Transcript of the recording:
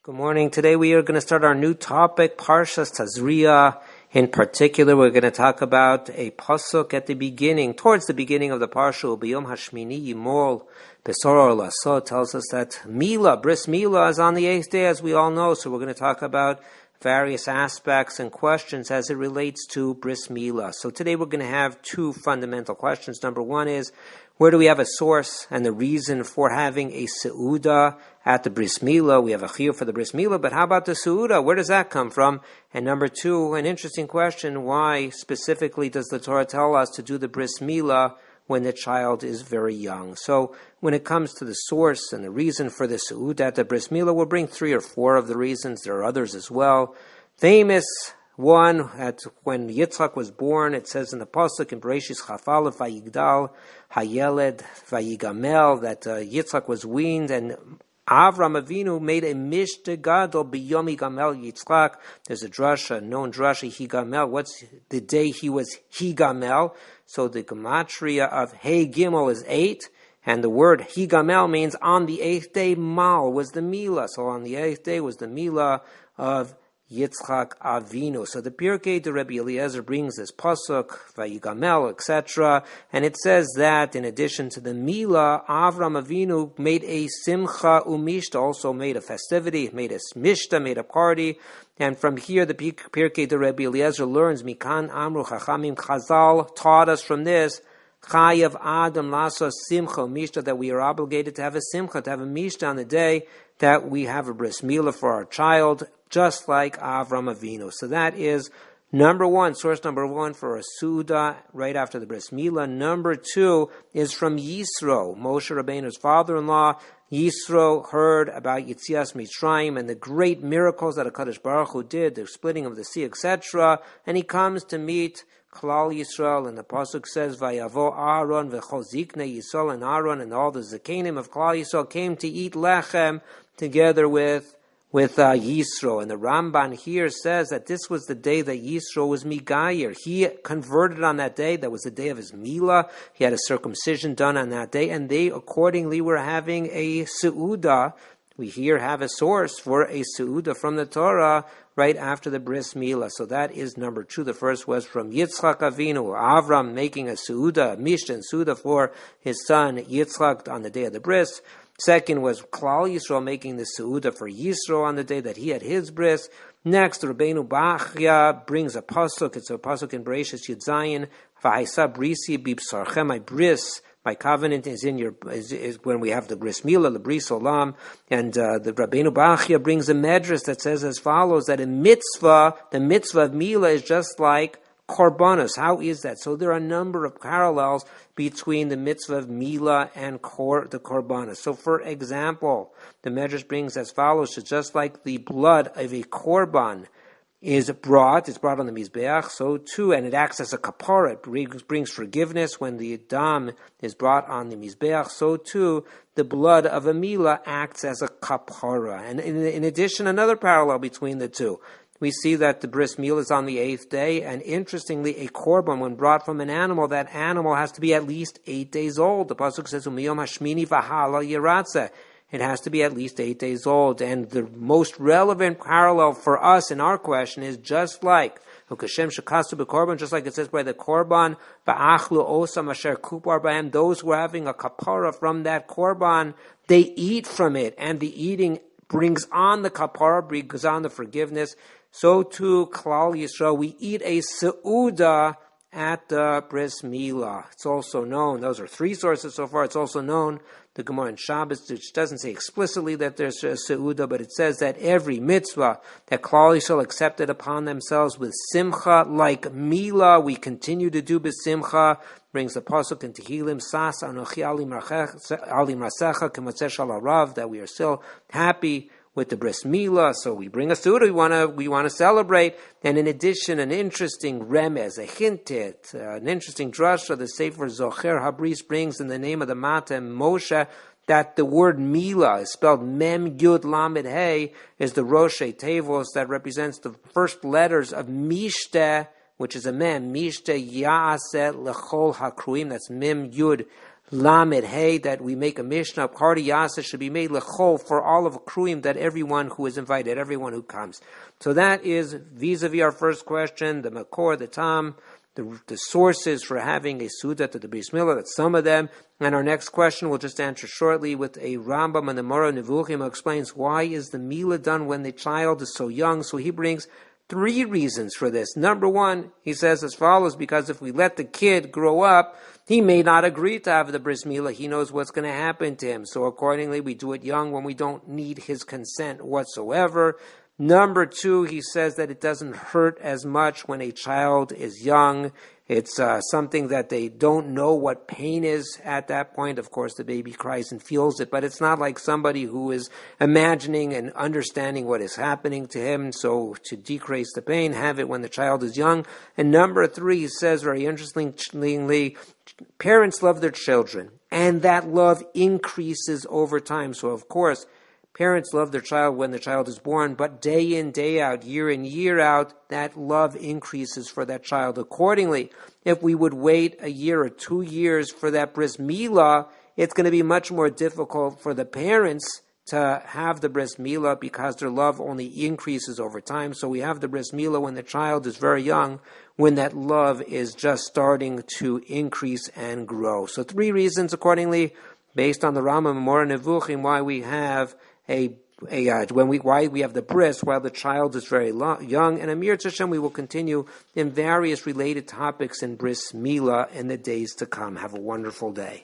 Good morning. Today we are going to start our new topic, Parshas Tazria. In particular, we're going to talk about a pasuk at the beginning, towards the beginning of the parsha. B'yom hashmini yimol besor laso tells us that Mila, bris Mila, is on the 8th day, as we all know. So we're going to talk about various aspects and questions as it relates to bris Mila. So today we're going to have two fundamental questions. Number one is, where do we have a source and the reason for having a seuda at the bris Mila? We have a chiyuv for the bris Mila, but how about the seuda? Where does that come from? And number two, an interesting question, why specifically does the Torah tell us to do the bris Mila when the child is very young? So when it comes to the source and the reason for the seuda at the bris Mila, we'll bring 3 or 4 of the reasons. There are others as well. Famous one, when Yitzchak was born, it says in the pasuk in Bereshis Chafal Vayigdal Hayeled Vayigamel that Yitzchak was weaned, and Avram Avinu made a mishte gadol b'yom higamel Yitzchak. There's a drasha, known drasha, higamel. What's the day he was higamel? So the gematria of Hey Gimel is 8, and the word higamel means on the 8th day. Mal was the Mila, so on the 8th day was the Mila of Yitzchak Avinu. So the Pirkei de Rabbi Eliezer brings this pasuk, Vayigamel, etc., and it says that in addition to the Mila, Avram Avinu made a simcha umishta, also made a festivity, made a mishta, made a party. And from here, the Pirkei de Rabbi Eliezer learns, Mikan Amru Chachamim, Chazal taught us from this, Chayav Adam Lasso Simcha Mishta, that we are obligated to have a simcha, to have a mishta on the day that we have a bris Mila for our child, just like Avram Avinu. So that is source number one for a Suda right after the bris Mila. Number 2 is from Yisro, Moshe Rabbeinu's father-in-law. Yisro heard about Yitzias Mitzrayim and the great miracles that HaKadosh Baruch Hu did, the splitting of the sea, etc., and he comes to meet Klal Yisrael, and the pasuk says, "Vayavo Aaron v'chol ziknei Yisrael," and Aaron and all the zakenim of Klal Yisrael came to eat lechem together with Yisro. And the Ramban here says that this was the day that Yisro was migayer. He converted on that day. That was the day of his Mila. He had a circumcision done on that day, and they accordingly were having a seuda. We here have a source for a seuda from the Torah right after the bris Mila. So that is number 2. The first was from Yitzchak Avinu, Avram making a seuda, mishta and seuda for his son Yitzchak on the day of the bris. Second was Klal Yisrael making the seuda for Yisro on the day that he had his bris. Next, Rabbeinu Bachya brings a pasuk. It's a pasuk in Bereshis Yud Zayin. V'haisa brisi b'bsarchem, my bris, my covenant is when we have the bris Mila, the bris olam, and the Rabbeinu Bachya brings a medrash that says as follows, that in mitzvah, the mitzvah of Mila is just like korbanos. How is that? So there are a number of parallels between the mitzvah of Mila and the korbanos. So for example, the medrash brings as follows, so just like the blood of a korban it's brought on the Mizbeach, so too, and it acts as a kapara, it brings forgiveness when the dam is brought on the Mizbeach, so too, the blood of a Mila acts as a kapara. And in addition, another parallel between the two. We see that the bris Mila is on the 8th day, and interestingly, a korban, when brought from an animal, that animal has to be at least 8 days old. The pasuk says, Umiyom hashmini v'hala yiratzeh. It has to be at least 8 days old. And the most relevant parallel for us in our question is just like just like it says by the korban, those who are having a kapara from that korban, they eat from it, and the eating brings on the kapara, brings on the forgiveness. So too, Klal Yisrael, we eat a seuda at the bris Mila. It's also known, those are 3 sources so far, it's also known, the Gemara in Shabbos, which doesn't say explicitly that there's a seuda, but it says that every mitzvah that Klal Yisrael accepted upon themselves with simcha, like Mila, we continue to do b'simcha, brings the pasuk in Tehillim, Sas anochi ali mrasecha k'motzei shal harav, that we are still happy with the bris Mila, so we bring a seuda, we want to celebrate. And in addition, an interesting remez, a hintit, an interesting drasha, the Sefer Zocher Habris brings in the name of the Matem Moshe, that the word Mila is spelled Mem Yud Lamed Hey, is the Roshei Tevos that represents the first letters of Mishteh, which is a Mem, Mishteh Ya'aseh Lechol HaKruim, that's Mem Yud Lamed Hey, that we make a Mishnah, Party Yasa should be made lechol for all of Kruyim, that everyone who is invited, everyone who comes. So that is vis-a-vis our first question, the Makor, the Tam, the sources for having a Suda to the Bris Milah, that's some of them. And our next question we'll just answer shortly with a Rambam and the Moreh Nevuchim who explains why is the Milah done when the child is so young. So he brings 3 reasons for this. Number 1, he says as follows, because if we let the kid grow up, he may not agree to have the Bris Milah. He knows what's going to happen to him. So accordingly, we do it young when we don't need his consent whatsoever. Number 2, he says that it doesn't hurt as much when a child is young. It's something that they don't know what pain is at that point. Of course, the baby cries and feels it, but it's not like somebody who is imagining and understanding what is happening to him. So to decrease the pain, have it when the child is young. And number 3, he says very interestingly, parents love their children, and that love increases over time. So of course, parents love their child when the child is born, but day in, day out, year in, year out, that love increases for that child. Accordingly, if we would wait a year or 2 years for that Bris Milah, it's going to be much more difficult for the parents to have the Bris Milah because their love only increases over time. So we have the Bris Milah when the child is very young, when that love is just starting to increase and grow. So 3 reasons, accordingly, based on the Rambam and Moreh Nevuchim, why we have why we have the bris while the child is very young. And Amir Hashem, we will continue in various related topics in Bris Milah in the days to come. Have a wonderful day.